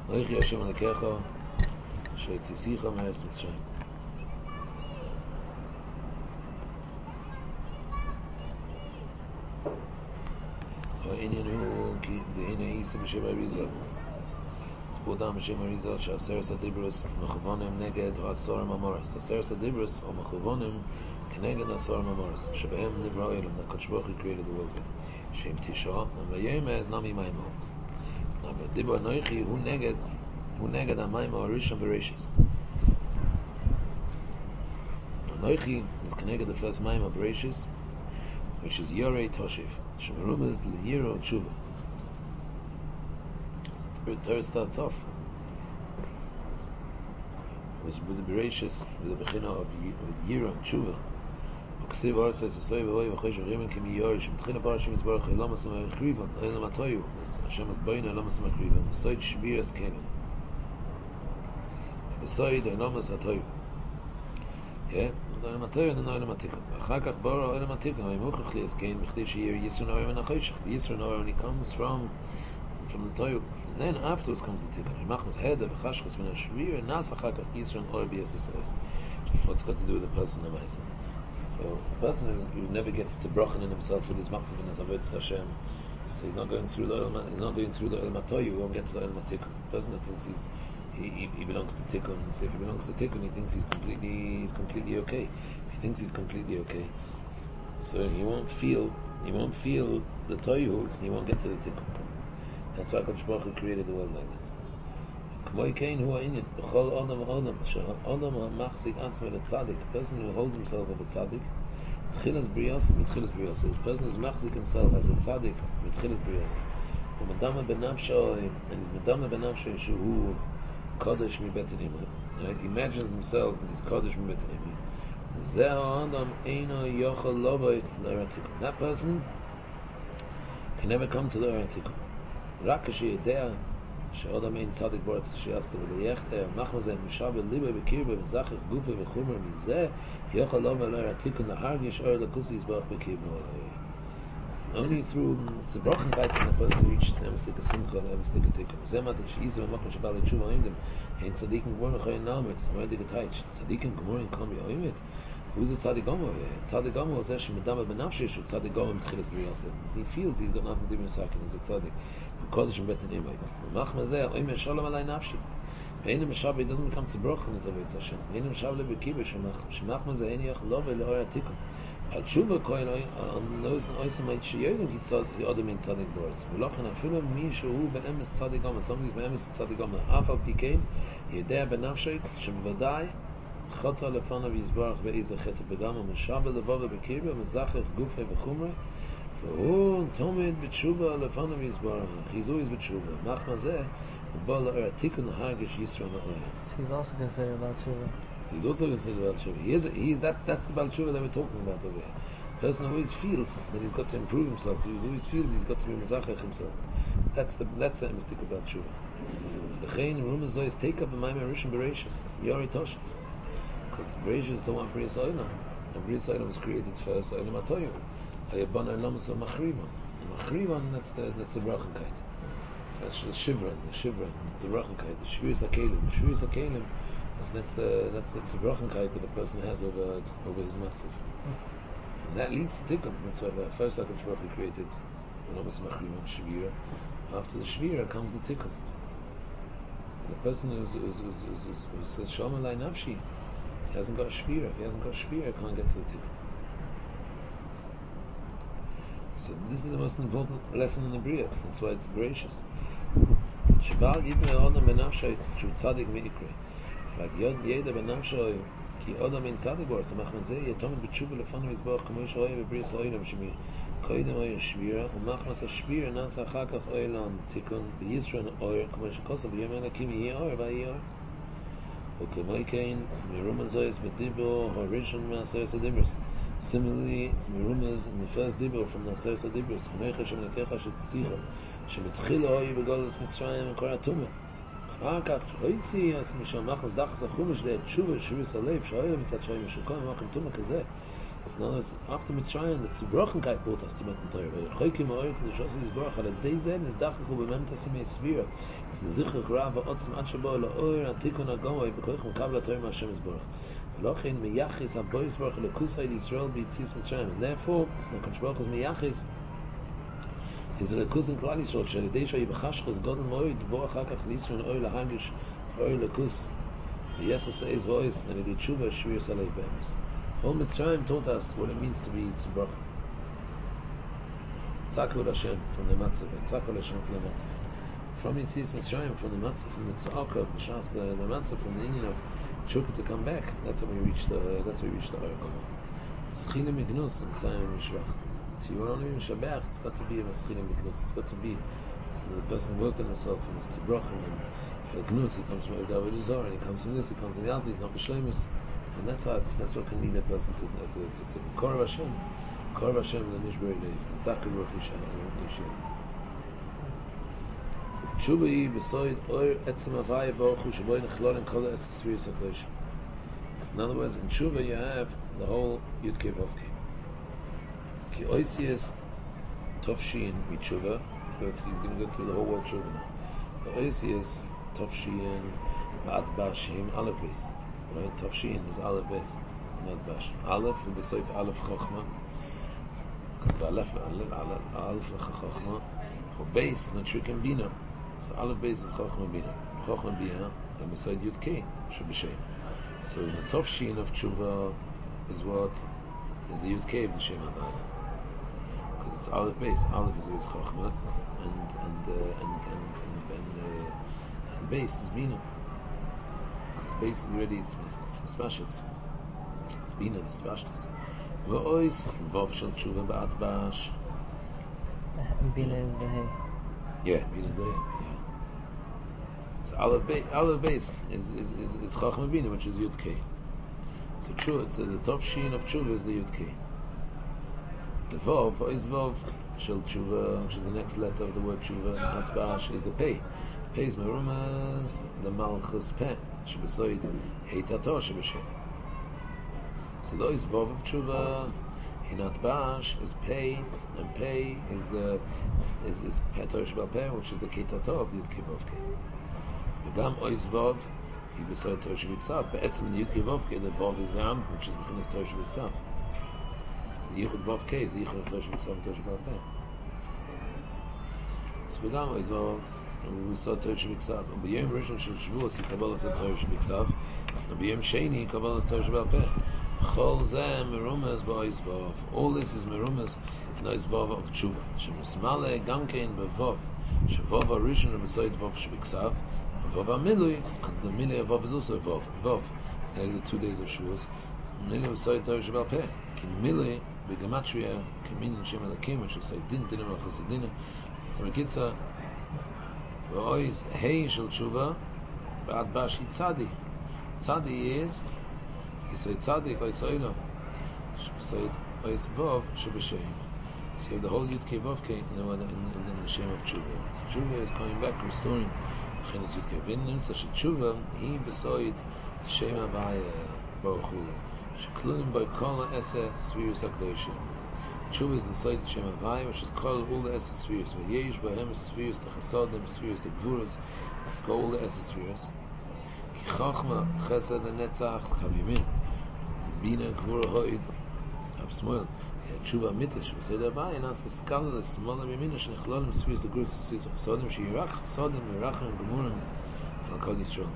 Noichi Hashem Alekecha Shetzisicha Me'eretz Mitzrayim. העניין הוא כי דהנה איסה בשם אריזל. ספורדם בשם אריזל שעשרת הדיברוס מכוונים נגד העשור הממורס. עשרת הדיברוס או מכוונים כנגד העשור הממורס, שבהם נברא אלם, הקדוש ברוך הוא created the world. שם תשעה, ויאמר נמי מים הארץ. אבל דיבר אנוכי הוא נגד המים הראשון בראשית. אנוכי is כנגד the first מים בראשית, which is Yorei Toshiv. Shemarumas Liyiro Tshuva. The Torah starts off with the Bereshis, with the Bechina of Yiro and Tshuva. Uksiv Arza Yisoy V'Oy V'Chosh V'Rimen Kimi Yorish M'tchina Parashim Yisbarach Elam Asama Echrivan Elam Atoyu Hashem Azbayna Elam Asama Echrivan V'Soyd Shviras Kelim V'Soyd Elam Asama Atoyu. Yeah? אז העולם התורה אינו העולם התיקון. ואחר כך ברא העולם התיקון, הוא מוכרח להזכין בכדי שיהיה יסרון האור מן החושך. יסרון האור only comes from the Torah. And then afterwards comes the tikun. Shemachmas heda v'chashkas min hashvir, and nas achar kach yisrון or b'yes t'sois. That's what's got to do with the person of Ma'aseh. So the person who never gets to brochen in himself with his machzav and his avodas Hashem, so he's not going through the Olam HaTorah, he won't get to the Olam HaTikun. The person that thinks he belongs to Tikkun. So if he belongs to Tikkun, he thinks he's completely okay. If he thinks he's completely okay, so he won't feel the Toyu, he won't get to the Tikkun. That's why HaKadosh Baruch Hu created the world like that. K'moi kein hu ha'inyan b'chol adam ha'odam she'odam ha'machzik atzmei l'tzadik. The person who holds himself of a tzadik, t'chilas briyasa, mitchilas briyasa. The person who's machzik himself as a tzadik, mitchilas briyasa. U'madama benafsho, and he's madama benafsho shehu Kodesh mi betin imay. Right? He imagines himself that he's Kodesh mi betin imay. Zeh adam eino yochel lovay l'aratikun. That person can never come to the aratikun. Rak sheyedea she'odam ein tzadik boratz she'yasta v'leyechter machmazeh mishabe libe v'kirbe v'zachich gufe v'chumer mizeh yochel lovay l'aratikun l'hargish or l'kusi yisbarach v'kirbe. Only through the broken guide can a person reach Emastika Simcha, Emastika Tikkun. Zemat Shizim and Makom Shabbat Tshuva Oimdim. And Tzadikim Gomor Chayin Naomet. Moedik Atayich. Tzadikim Gomor in Kom Yoimit. Who's a Tzadik Gomor? Tzadik Gomor is Eshem Medama Benafshe Shu Tzadik Gomor M'tchilas B'Yosef. He feels he's got nothing to do with Sakin. He's a Tzadik. Kodesh M'betin Imay. Machma Zeh Oimeh Shalom Alay Nafshi. Ve'enim Meshabe, he doesn't become Tzibroch in his Avodas Hashem. Ve'enim Meshabe Le'Bekiba Shemachma Zeh Eni Yach Love Le'Or HaTikkun. Al Tshuva koin on those oisamait sheyodim ki tzaddik in tzaddik boratz. V'lochen afilu mi shehu be'emes tzaddik gama. Somebody's be'emes tzaddik gama. Afal pikein yedea benafshay shebevadai chota lefanav yizbarach be'ezeh chet begama meshabe levava bekirbe mezachech gufe v'chumre v'hu tomid b'tshuva lefanav yizbarach chizu is b'tshuva machma zeh u'ba la'er tikun hargish yisro na'oya. So he's also considered about tshuva. He's also considered Baal Tshuva. That's the Baal Tshuva that we're talking about over here. The person always feels that he's got to improve himself. He always feels he's got to be Mezachach himself. That's the mystic of Baal Tshuva. The Chayin Rumah Zoy is take up the Maimah Rishon Bereshis. Yorei Toshiv. Because Bereshis is the one for Bris Olam. And Bris Olam was created first. Olam HaToyu. Hayabana Elam Asam Machrivan. Machrivan, that's the Brachankait. That's the Shivran. It's the Brachankait. The Shvius HaKelim. That's the tzibrochenkait that a person has over his matzav. And that leads to tikkun. That's why the first HaKadosh Baruch Hu created Elomus Machrivan Shvira. After the Shvira comes the tikkun. And the person who says Shalom Alay Nafshi, he hasn't got Shvira. If he hasn't got Shvira, he can't get to the tikkun. So this is the most important lesson in the Bria. That's why it's gracious. Shabal Yidme Odom Benafshay Shu Tzadik Mi'ikre. Like Yeda Benafshay Ki Odom in Tzadik Boratz Machmazeh Yetomid B'tshuva Lefanu Yizbarach K'mo Yishoy V'Bris Oilam Shemi Koydem Oyer Shvira U'Machmas HaShvira Nasa Achar Kach Oilam Tikkun B'Yisron Oyer K'mo Shekosav Yom Elakim Yeh Oyer V'Yeh Oyer U'K'moi Kein Merumah Zoyes B'Dibur Horishon Ma'aseret HaDibros. Similarly, it's Merumahs in the first Dibur from Ma'aseret HaDibros Chonei Hashem Lekecha Shetzitzicha שמתחיל אוי בגולת מצרים וקורא התומה אחר כך הויצי משם מחלס דחס החומש לתשובה שביס הלב שאוי מצד שוי משוקון ומקם תומה כזה In other words, after Mitzrayim, the Tzibrochenkait brought us to Matan Torah. But Choykim Ha'oik, the Shossi Yisborach, ala Deizen, is Dachach Ubememtas Yimei Svira. Zichach Rav Ha'otzim Ad Shabo La'or, Antikon HaGomoy, B'koich Mekabla Torah Ma'Hashem Yisborach. V'lochin Meyachis Ha'bo Yisborach L'kusay Yisrael B'Yitzis Mitzrayim. And therefore, the Kodesh Baruch Hu's Meyachis is a L'kus in Klal Yisrael, She'alidei Sh'yibachashchos Godel Moed, Bo Achakach L'Yisrael Oy L'Hagish Oy L'kus. V'yesas Ha'ez V'oiz, and L'dei Tshuva Shvir Salei Be'emes. All Mitzrayim taught us what it means to be Tzibroch. Tzakul Hashem from the Matzah, Tzakul Hashem from the Matzah. From Yitzis Mitzrayim, from the Matzah, from the Tzaka, the Matzah, from the Indian of Chukah to come back. That's when we reached the Oracle. Schina Mignus, Mitzrayim Mishvach. If you want to be Mishabach, it's got to be a Schina Mignus. It's got to be the person worked on himself and is Tzibroch, and for Gnus he comes from David Uzor, and he comes from this, he comes from the Alti, he's not B'Shleimus. And that's what can lead a person to say Korah Hashem, the Nishberi Leif. It's that good work Yishem. Tshuva yi b'soid oir etzem avaya baruch hu sheboi nechlor in kol ha'esesvius HaKodesh. In other words, in Tshuva you have the whole Yud Kei Vav Kei. Ki oisius Tovshin Tshuva. He's going to go through the whole word Tshuva now. The oisius Tovshin Ba'at Bashim Aleph Beis. Right, Tafshin is Aleph Beis, not Bash. Aleph will be said Aleph Chochma. Aleph Chochma. Or Beis, not Shrikim Bina. So Aleph Beis is Chochma Bina. Chochma Bina, and beside Yud Kei should be Shem. So the Tafshin of Tshuva is what is the Yud Kei of the Shem Havaya. Because it's Aleph Beis. Aleph is always Chochma, and Beis is Bina. Basically already it's smashed. It's been in the smashed. V'ois Vav Shel Tshuva Ba'at Bash. Bina is the hay. Yeah, Bina is the hay. Yeah. So Aleph Beis is Chachma Bina, which is Yud Kei. So Tshuva, so the top sheen of Tshuva is the Yud Kei. The Vav is Vav Shel Tshuva, which is the next letter of the word Tshuva. Ba'at Bash is the Pei. Pei is Merumas, the Malchus Pei. Shebesoid Heitato Shebeshem. So those Vav of Tshuva in Atbash is Pei, and Pei is Petor Shebal Pei, which is the Keitato of the Yud Kei Vav Kei. V'gam Ois Vav he besoid Torah Shebiksav. Be'etzem in the Yud Kei Vav Kei the Vav is Ram, which is Bechinas Torah Shebiksav. So the Yichud Vav Kei is the Yichud of Torah Shebiksav and Torah Shebal Pei. So v'gam Ois Vav we saw Torah Shebiksav. And b'yom Rishon Shel Shavuos he Kabbalah said Torah Shebiksav. And b'yom Sheni he Kabbalah said Torah Shebal Peh. Chol zeh merumas ba'ois vav. All this is merumas in ois vav of Tshuva. Shemismale gamkein b'vav. Shevav Rishon b'soid vav Shebiksav. Vav Amilui, because the Milui of Vav is also Vav. Vav, it's connected to 2 days of Shavuos. Milui b'soid Torah Shebal Peh. Ki Milui b'gematria k'minin Shem Elakim, which is say din dinim al-chasidina. So Mekitza. Ois Hey Shel Tshuva Ba'at Bash Tzadi. Tzadi is you say Tzadi Ois Oila. So Ois Vav Shebeshem. So you have the whole Yud Kei Vav Kei in the Shem of Tshuva. Tshuva is coming back, restoring Chenes Yud Kei. V'inin such a Tshuva he besoid Shem Havaya Baruch Hu Sheklunim by Kol Ese Svirus HaKadoshim. Tshuva is the side of Shem Havaya, which is called all the Esa spheres. V'yesh b'hem spheres, the Chasadim spheres, the Gvuras. It's called all the Esa spheres. Ki Chachma, Chesed, and Netzach, Chav Yamin. Bina, Gvura, Hoid, Chav Shmuel. Tshuva Mitish, V'sed Havaya, and also Skala, the Smaller Yamina, Shnechlolim spheres, the Gvuras spheres of Chasadim, Sheyirak, Chasadim, Yerachim, Gemurim, Al Kol Yisrael.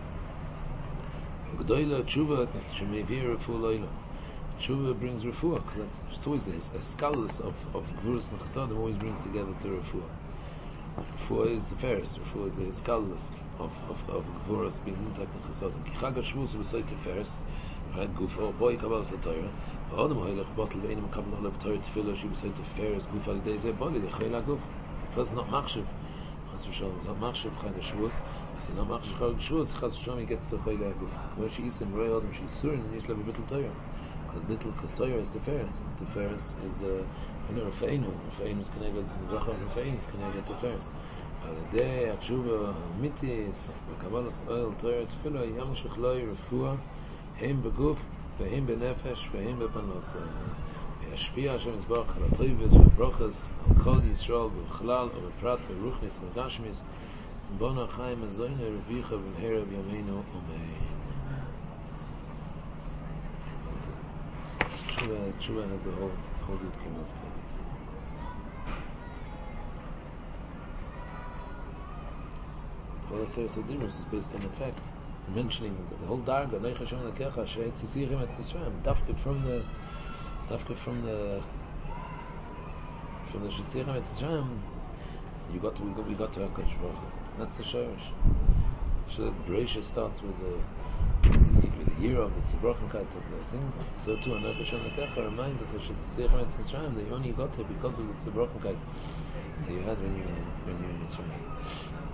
V'doila Tshuva, Shemevir, Refuah Loila. Tshuva brings refuah, because it's always a scholars of Gvuras and Chasadim always brings together to refuah. Refuah is the Tiferes. Refuah is the scholars of Gvuras being Muntak and Chasadim. Ki Chag HaShavuos will say Tiferes, right? Gufo, boy Kabbalah Torah. Adam Hoylech Bottle Veinim Kabbalah of Torah Tefillah. She will say Tiferes. Guf Al Dei Zeh Boli. The Chayla Guf. First not Machshav. Chas v'Shalom. Not Machshav Chag HaShavuos. So not Machshav Chag HaShavuos. Chas v'Shalom he gets to Chayla Guf. Where she is in Rei Adam, she's Surin and Yisla B'Bittel Torah. Because Torah is Tiferes. Tiferes is Rafeinu. Rafeinu is connected. Rachel Rafeinu is connected to Tiferes. Al-Yadei Atshuva Mitis V'Kabbalas Oil Torah Tefillah Yam Shechloi Refuah Heim Beguf והן בנפש והן בפרנסה. וישפיע השם יזברך על הטובות והברוכות על כל ישראל בכלל ובפרט ברוחניס ובגשמיס, בונה החיים הזוינה רביחה במהרה בימינו אמן. Tshuva has the whole Yudkim of All the Seres Adimos is based on the fact, mentioning the whole Darga, Neicha Shem Lekecha, She'et Tzisirim Et Tzisram, Dafka from the Tzisirim Et Tzisram, we got to HaKadosh Baruch Hu. That's the Shorish. So the Bereishis starts with the year of the Tzibrochimkeit of the thing. So too, Neicha Shem Lekecha reminds us that Tzisirim Et Tzisram, that you only got here because of the Tzibrochimkeit that you had when you were in Yisrael.